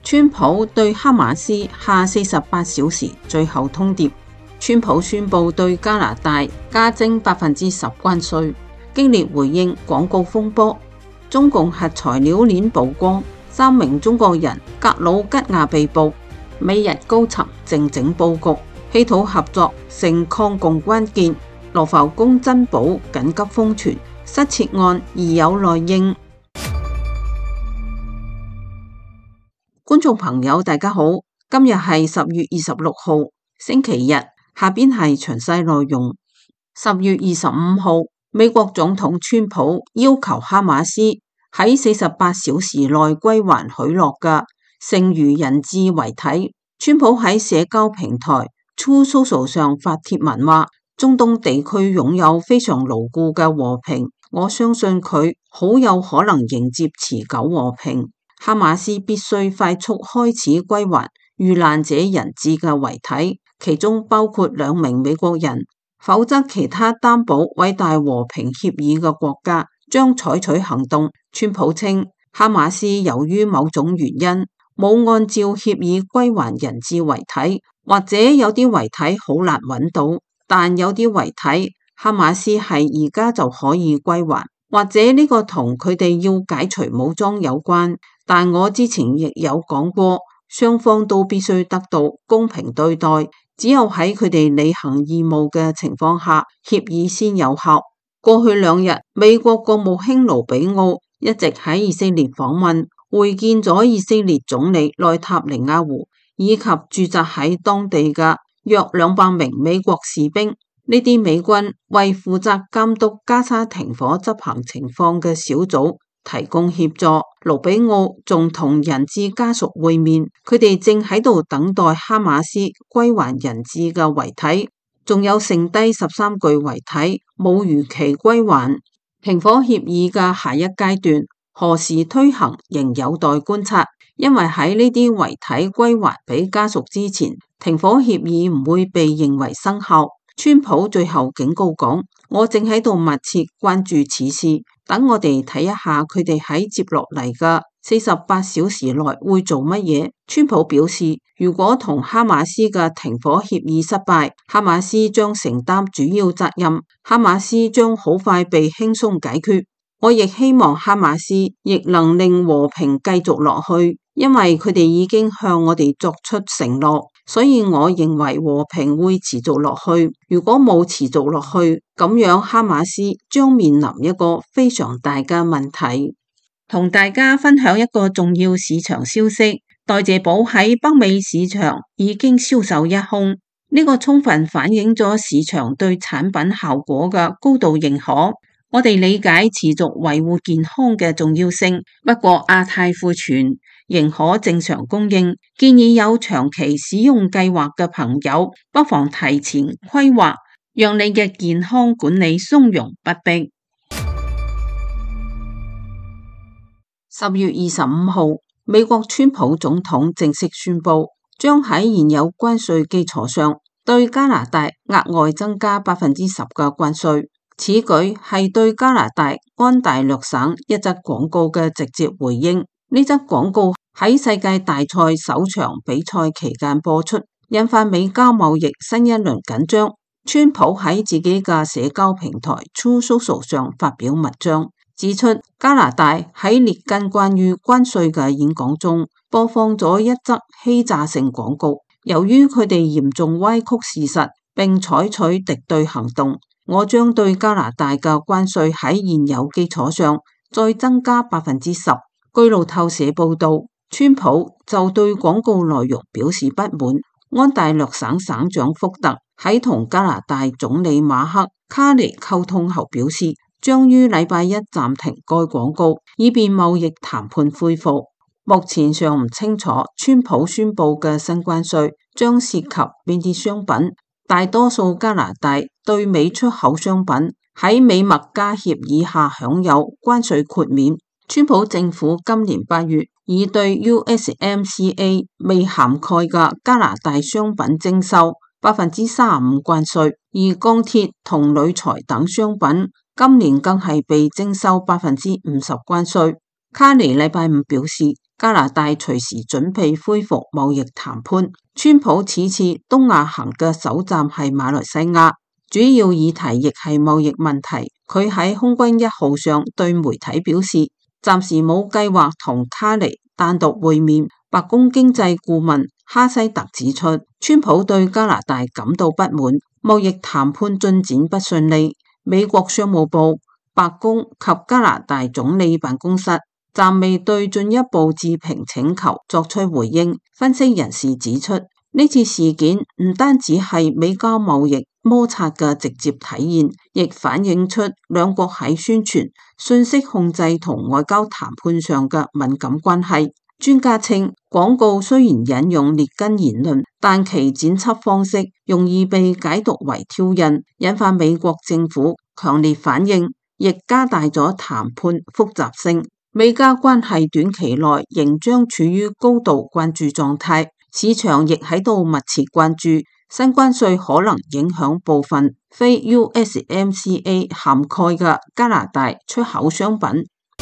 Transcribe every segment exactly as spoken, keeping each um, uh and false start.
川普對哈馬斯下四十八小時最後通牒，川普宣布對加拿大加徵百分之十關稅，激烈回應廣告風波。中共核材料鏈曝光，三名中國人格魯吉亞被捕，美日高層靜靜佈局，稀土合作成抗共關鍵。羅浮宮珍寶緊急封存，失竊案疑有內應。觀眾朋友大家好，今日係十月二十六號星期日，下邊係詳細內容。十月二十五號，美國總統川普要求哈馬斯喺四十八小時內歸還許諾嘅剩餘人質遺體。川普喺社交平台 Truth Social 上發帖文話，中東地區擁有非常牢固嘅和平，我相信佢好有可能迎接持久和平。哈馬斯必須快速開始歸還遇難者人質嘅遺體，其中包括兩名美國人，否則其他擔保偉大和平協議嘅國家將採取行動。川普稱，哈馬斯由於某種原因冇按照協議歸還人質遺體，或者有啲遺體好難揾到，但有啲遺體哈馬斯係而家就可以歸還，或者呢個同佢哋要解除武裝有關。但我之前亦有講過，雙方都必須得到公平對待，只有喺佢哋履行義務嘅情況下，協議先有效。過去兩日，美國國務卿盧比奧一直喺以色列訪問，會見咗以色列總理內塔尼亞胡，以及駐紮喺當地嘅約兩百名美國士兵。呢啲美軍為負責監督加沙停火執行情況嘅小組提供協助。盧比奧仲同人質家屬會面，佢哋正喺度等待哈馬斯歸還人質嘅遺體，仲有剩低十三具遺體冇如期歸還。停火協議嘅下一階段何時推行仍有待觀察，因為喺呢啲遺體歸還俾家屬之前，停火協議唔會被認為生效。川普最後警告講，我正喺度密切關注此事，等我哋睇一下佢哋喺接落嚟嘅四十八小時內會做乜嘢。川普表示，如果同哈馬斯嘅停火協議失敗，哈馬斯將承擔主要責任，哈馬斯將好快被輕鬆解決。我亦希望哈馬斯亦能令和平繼續落去，因為佢哋已經向我哋作出承諾，所以我認為和平會持續落去。如果冇持續落去，咁樣哈馬斯將面臨一個非常大嘅問題。同大家分享一個重要市場消息，代謝寶喺北美市場已經銷售一空，呢個充分反映咗市場對產品效果嘅高度認可。我哋理解持續維護健康嘅重要性，不過亞太庫存仍可正常供應，建議有長期使用計劃嘅朋友不妨提前規劃，讓你嘅健康管理從容不迫。十月二十五號，美國川普總統正式宣布，將喺現有關稅基礎上對加拿大額外增加百分之十嘅關稅。此舉係對加拿大安大略省一則廣告嘅直接回應。呢則廣告喺世界大賽首場比賽期間播出，引發美加貿易新一輪緊張。川普喺自己嘅社交平台 Truth Social 上發表文章，指出加拿大喺列根關於關稅嘅演講中播放咗一則欺詐性廣告，由於佢哋嚴重歪曲事實並採取敵對行動，我將對加拿大嘅關稅喺現有基礎上再增加百分之十。據路透社報道，川普就對廣告內容表示不滿。安大略省省長福特喺同加拿大總理馬克卡尼溝通後表示，將於禮拜一暫停該廣告，以便貿易談判恢復。目前尚唔清楚川普宣布嘅新關稅將涉及邊啲商品。大多數加拿大對美出口商品喺美墨加協議下享有關稅豁免。川普政府今年八月已對 U S M C A 未涵蓋嘅加拿大商品徵收百分之三十五關稅，而鋼鐵同鋁材等商品今年更係被徵收百分之五十關稅。卡尼禮拜五表示， 加拿大隨時準備恢復貿易談判。川普此次東亞行嘅首站係馬來西亞，主要議題亦係貿易問題。佢喺空軍一號上對媒體表示，暫時冇計劃同卡尼單獨會面。白宮經濟顧問哈西特指出，川普對加拿大感到不滿，貿易談判進展不順利。美國商務部、白宮及加拿大總理辦公室暫未對進一步置評請求作出回應。分析人士指出，呢次事件唔單止係美加貿易摩擦嘅直接體現，亦反映出兩國喺宣傳、信息控制同外交談判上嘅敏感關係。專家稱，廣告雖然引用列根言論，但其剪輯方式容易被解讀為挑釁，引發美國政府強烈反應，亦加大咗談判複雜性。美加關係短期內仍將處於高度關注狀態，市場亦喺度密切關注新關稅可能影響部分非 U S M C A 涵蓋嘅加拿大出口商品。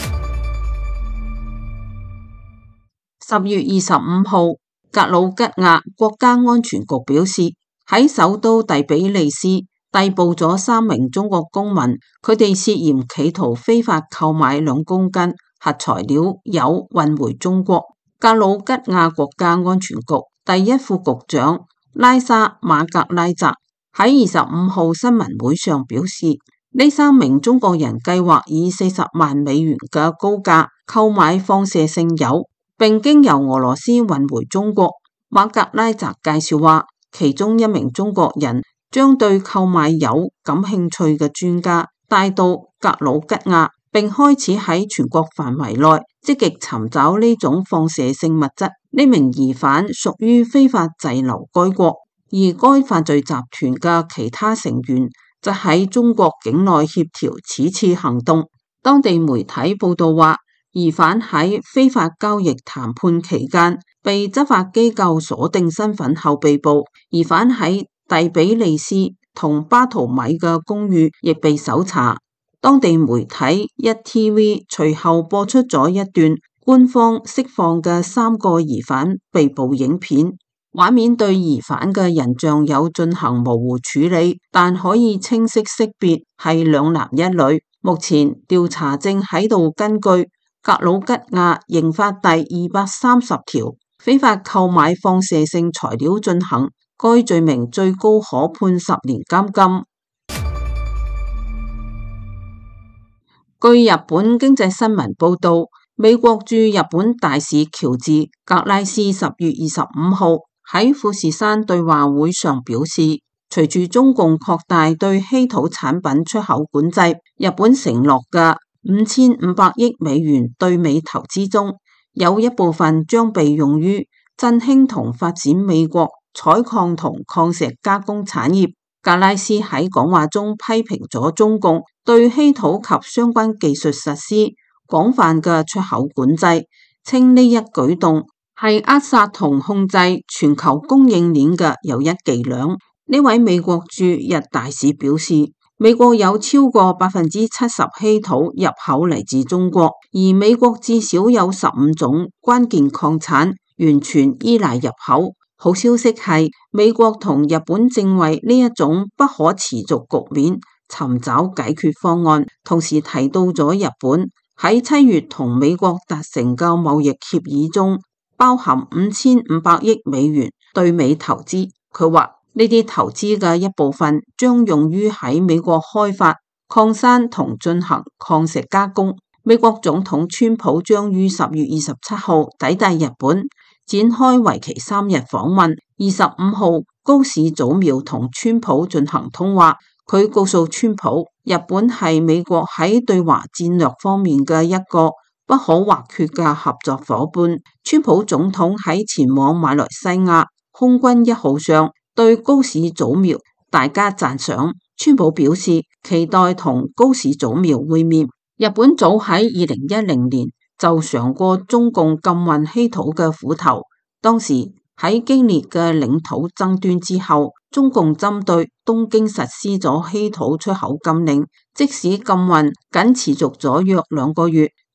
十月二十五號，格魯吉亞國家安全局表示，喺首都第比利斯逮捕咗三名中國公民，佢哋涉嫌企圖非法購買兩公斤核材料鈾運回中國。格魯吉亞國家安全局第一副局長拉沙馬格拉澤喺二十五號新聞會上表示，呢三名中國人計劃以四十萬美元嘅高價購買放射性鈾，並經由俄羅斯運回中國。馬格拉澤介紹話，其中一名中國人將對購買鈾感興趣嘅專家帶到格魯吉亞，並開始喺全國範圍內積極尋找呢種放射性物質。呢名疑犯屬於非法滯留該國，而該犯罪集團嘅其他成員就喺中國境內協調此次行動。當地媒體報道話，疑犯喺非法交易談判期間被執法機構鎖定身份後被捕。疑犯喺第比利斯同巴圖米嘅公寓亦被搜查。當地媒體一 T V 隨後播出咗一段官方釋放嘅三個疑犯被捕影片，畫面對疑犯嘅人像有進行模糊處理，但可以清晰識別係兩男一女。目前調查正喺度根據格魯吉亞刑法第二百三十條非法購買放射性材料進行，該罪名最高可判十年監禁。據日本經濟新聞報道，美國駐日本大使喬治格拉斯十月二十五號喺富士山對話會上表示，隨住中共擴大對稀土產品出口管制，日本承諾嘅五千五百億美元對美投資中，有一部分將被用於振興同發展美國採礦同礦石加工產業。格拉斯喺講話中批評咗中共對稀土及相關技術實施廣泛嘅出口管制，稱呢一舉動係扼殺同控制全球供應鏈嘅又一伎倆。呢位美國駐日大使表示，美國有超過百分之七十稀土入口嚟自中國，而美國至少有十五種關鍵礦產完全依賴入口。好消息係，美國同日本正為呢一種不可持續局面尋找解決方案，同時提到咗日本喺七月同美國達成嘅貿易協議中，包含五千五百億美元對美投資。佢話，呢啲投資嘅一部分將用於喺美國開發礦山同進行礦石加工。美國總統川普將於十月二十七號抵達日本，展開為期三日訪問。二十五號，高市早苗同川普進行通話，佢告訴川普，日本係美國喺對華戰略方面嘅一個不可或缺嘅合作夥伴。川普總統喺前往馬來西亞空軍一號上對高市早苗大加讚賞。川普表示期待同高市早苗會面。日本早喺二零一零年就嘗過中共禁運稀土嘅苦頭，當時喺激烈嘅領土爭端之後，中共針對東京實施咗稀土出口禁令，即使禁運僅持續咗約兩個月，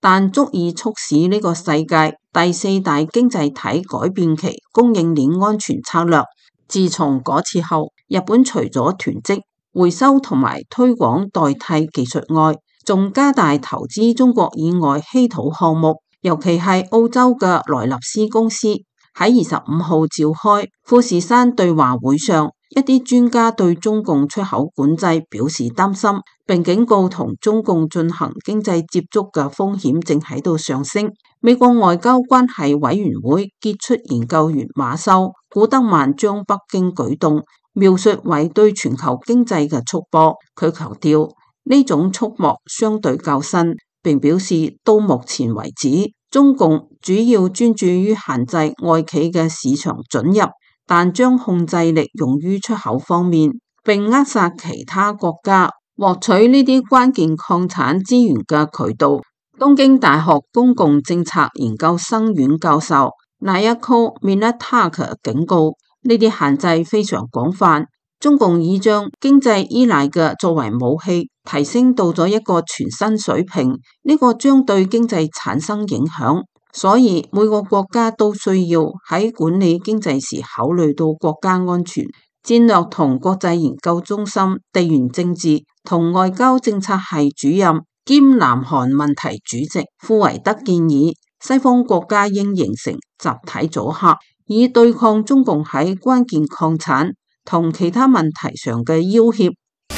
但足以促使呢個世界第四大經濟體改變其供應鏈安全策略。自從嗰次後，日本除咗囤積、回收同埋推廣代替技術外，仲加大投資中國以外稀土項目，尤其係澳洲嘅萊納斯公司。喺二十五號召開富士山對話會上，一啲專家對中共出口管制表示擔心，並警告同中共進行經濟接觸嘅風險正喺度上升。美國外交關係委員會傑出研究員馬修古德曼將北京舉動描述為對全球經濟嘅束縛。佢強調呢種束縛相對較新，並表示到目前為止，中共主要專注於限制外企嘅市場准入，但將控制力用於出口方面，並扼殺其他國家獲取呢啲關鍵礦產資源嘅渠道。東京大學公共政策研究生院教授 Nayako Minataka 警告，呢啲限制非常廣泛，中共已將經濟依賴嘅作為武器提升到咗一個全新水平，呢個將對經濟產生影響。所以每個國家都需要喺管理經濟時考慮到國家安全。戰略同國際研究中心地緣政治同外交政策系主任兼南韓問題主席庫維德建議，西方國家應形成集體組合，以對抗中共喺關鍵礦產同其他問題上嘅要挾。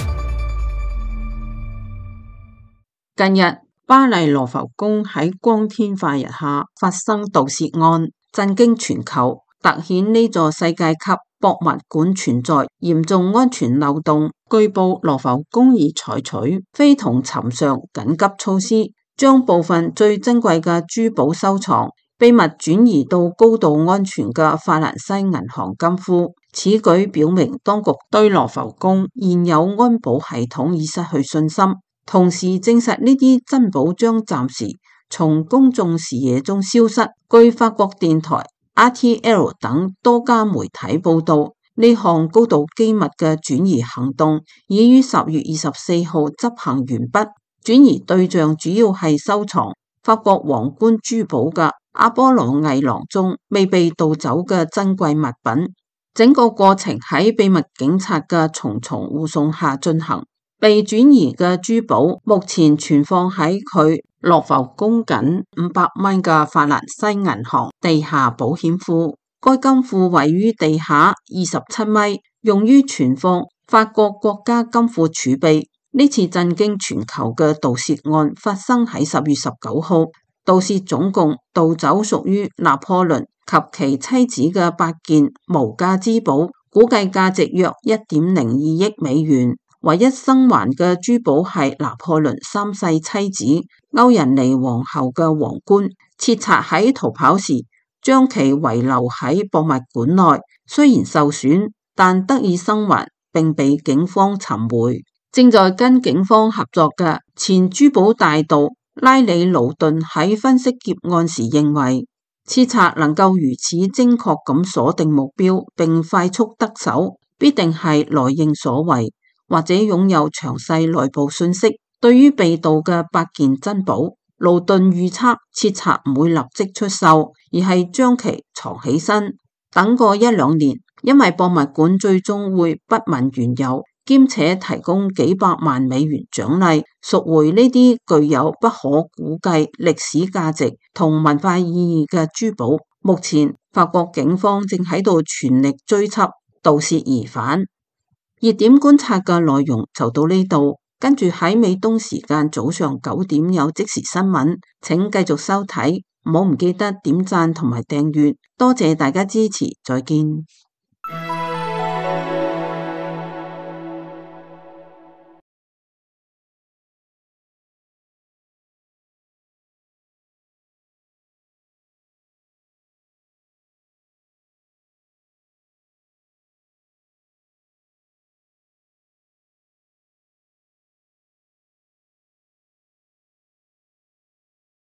近日，巴黎羅浮宮喺光天化日下發生盜竊案，震驚全球，凸顯呢座世界級博物館存在嚴重安全漏洞。據報羅浮宮已採取非同尋常緊急措施，將部分最珍貴嘅珠寶收藏秘密轉移到高度安全嘅法蘭西銀行金庫。此舉表明當局對羅浮宮現有安保系統已失去信心，同時證實呢啲珍寶將暫時從公眾視野中消失。據法國電台 R T L 等多家媒體報道，呢項高度機密嘅轉移行動已於十月二十四號執行完畢，轉移對象主要係收藏法國皇冠珠寶嘅阿波羅藝廊中未被盜走嘅珍貴物品。整個過程喺秘密警察嘅重重護送下進行。被轉移嘅珠寶目前存放喺佢羅浮宮僅五百米嘅法蘭西銀行地下保險庫。該金庫位於地下二十七米，用於存放法國國家金庫儲備。呢次震驚全球嘅盜竊案發生喺十月十九號，盜竊總共盜走屬於拿破崙及其妻子嘅八件無價之寶，估計價值約一點零二億美元。唯一生還嘅珠寶係拿破崙三世妻子歐仁妮皇后嘅皇冠，竊賊喺逃跑時將其遺留喺博物館內，雖然受損，但得以生還並被警方尋回。正在跟警方合作嘅前珠寶大盜拉里魯頓喺分析劫案時認為，竊賊能夠如此精確咁鎖定目標並快速得手，必定係來應所為，或者擁有詳細內部信息。對於被盜嘅八件珍寶，勞頓預測竊賊唔會立即出售，而係將其藏起身，等過一兩年，因為博物館最終會不問緣由，兼且提供幾百萬美元獎勵，贖回呢啲具有不可估計歷史價值同文化意義嘅珠寶。目前法國警方正喺度全力追緝盜竊疑犯。熱點觀察嘅內容就到呢度，跟住喺美東時間早上九點有即時新聞，請繼續收睇，唔好唔記得點讚同埋訂閱，多謝大家支持，再見。